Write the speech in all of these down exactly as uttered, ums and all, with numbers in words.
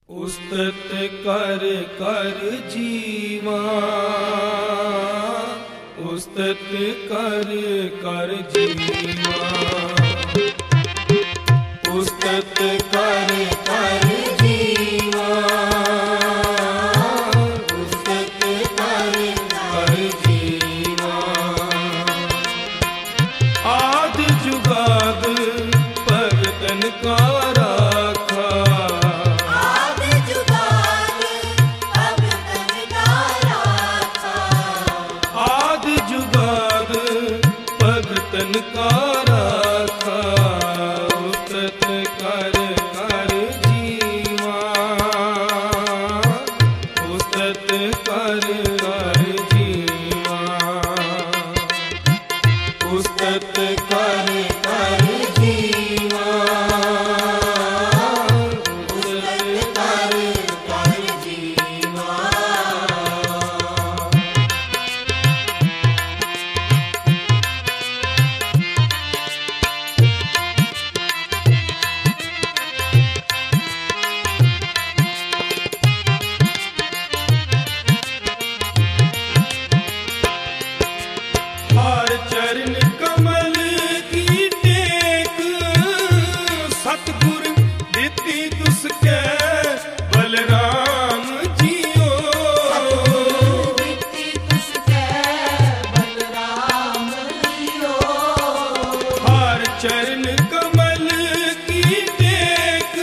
उस्तत कर कर जीवा, उस्तत कर कर जीवा, उस्तत कर कर जीवा, उस्तत कर कर जीवा। आद जुगाद भगतन का राखा, भगतन का राखा। उस्तत कर कर जीवा, उस्तत कर कर जीवा, उस्तत कर कर जीवा, उस्तत कर कर जीवा। चरण कमल की टेक, सतगुर दिती तुसके बलराम जियो, दिती तुसके बलराम जियो। हर चरण कमल की टेक,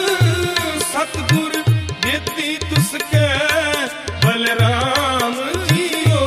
सतगुर दिती तुसके बलराम जियो,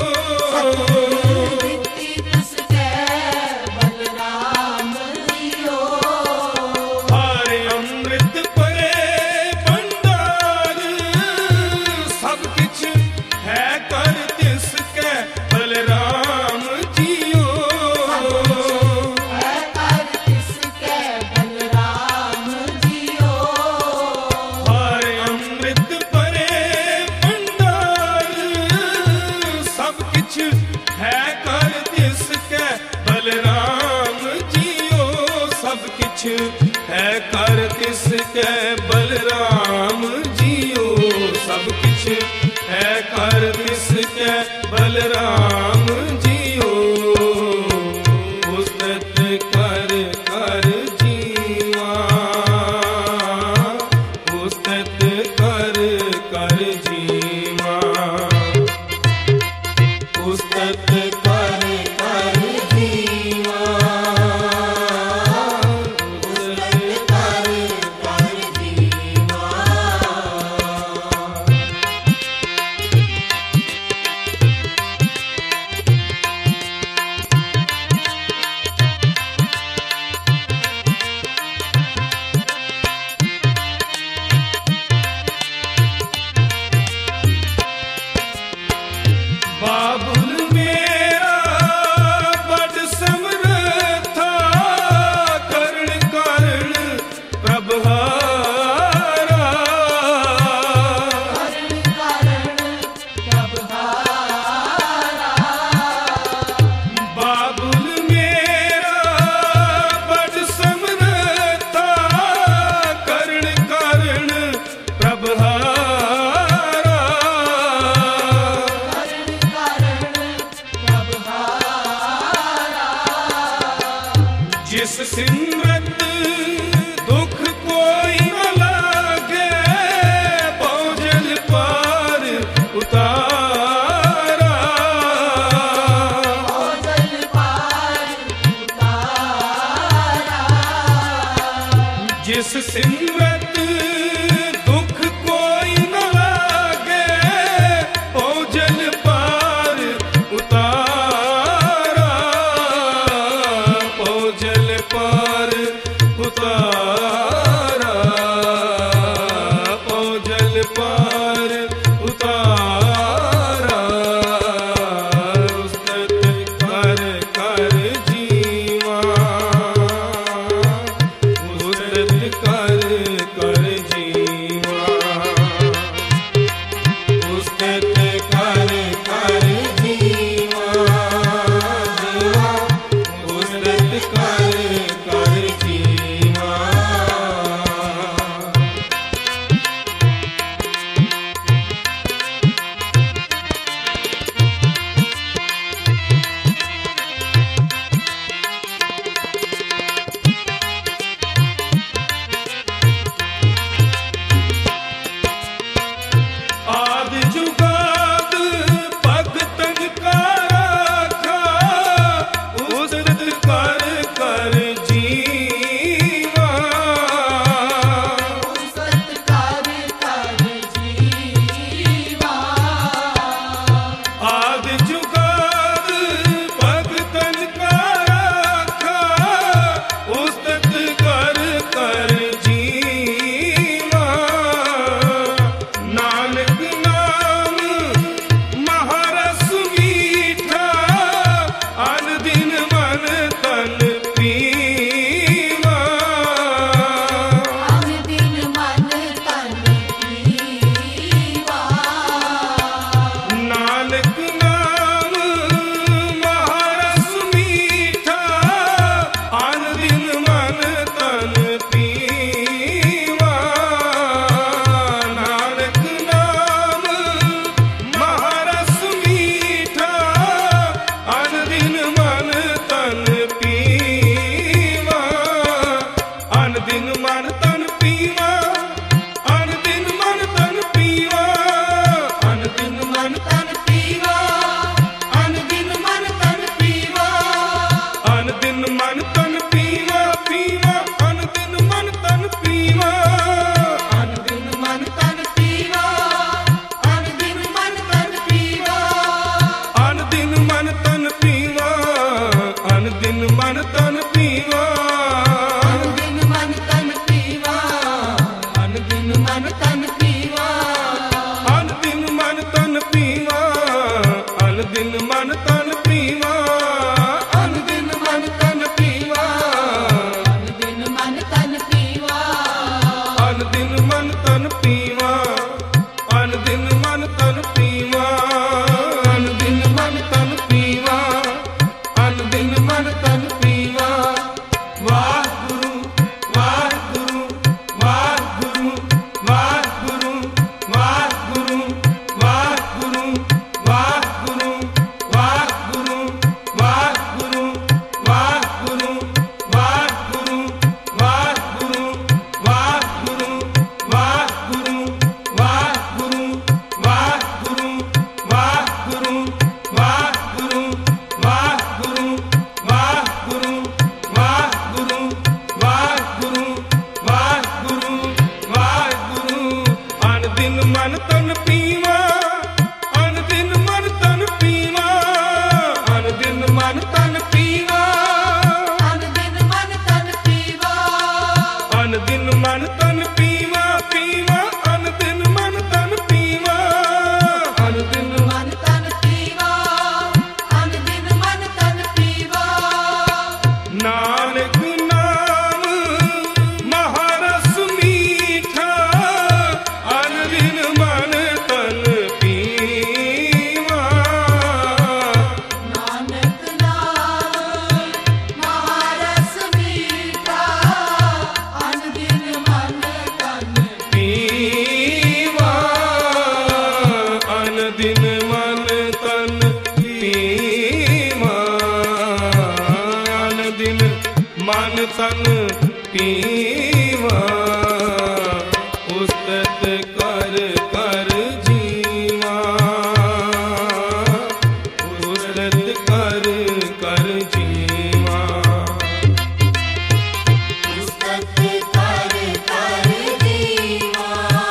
है कर तिसके बलराम जियो, सब किछ है कर तिसके बलराम जियो। उस्तत कर कर जीवा, उस्तत कर कर जीवा, उस्तत कर कर जीवा, बाबुल मेरा बड़ समर्था, करण कारण प्रभहारा, करण कारण प्रभहारा। बाबुल मेरा बड़ समर्था, करण कारण प्रभहारा, जिस सिमरत दुख कोई न लागे, पहुँचल पार उतारा, पहुँचल पार उतारा। जिस सिमरत दुख कोई न लागे, पहुँचल पार उतारा, पहुँचल पार उतारा, पहुँचल पार उतारा। उस्तत कर कर जीवा, उस्तत कर कर जीवा, उस्तत कर कर जीवा, जीवा, उस्तत कर कर जीवा। दिन मन तन पीवा, अन दिन मन तन पीवा, अन दिन मन तन पीवा, अन दिन मन तन पीवा, अन दिन मन तन पीवा, पीवा अन दिन मन तन पीवा, अन दिन मन तन पीवा, अन दिन मन तन पीवा। नानक नाम महारस मीठा, अन दिन मन तन पीवा। नानक नाम महारस मीठा, अन दिन मन तन पीवा, अन दिन मन तन पीवा, अन दिन मन तन पीवा। उस्तत कर कर जीवा, उस्तत कर कर जीवा। पुस्तक कर कर जीवा,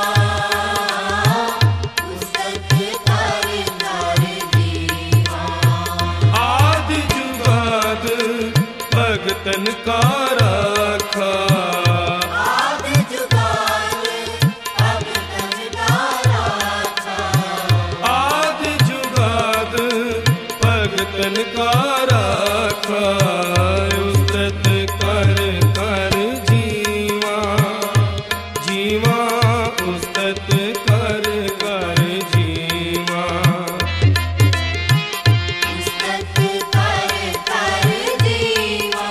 पुस्तक कर कर जीवा। आदि जुगाद भगतन का राखा, आदि जुगाद भगतन का राखा, आदि जुगाद भगतन का राखा। उस्तत कर कर जीवा, जीवा उस्तत कर कर जीवा। पुस्तक कर कर जीवा,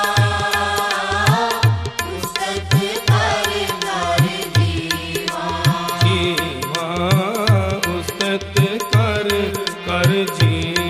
पुस्तक कर कर जीवा। जीवा उस्तत कर कर जीवा।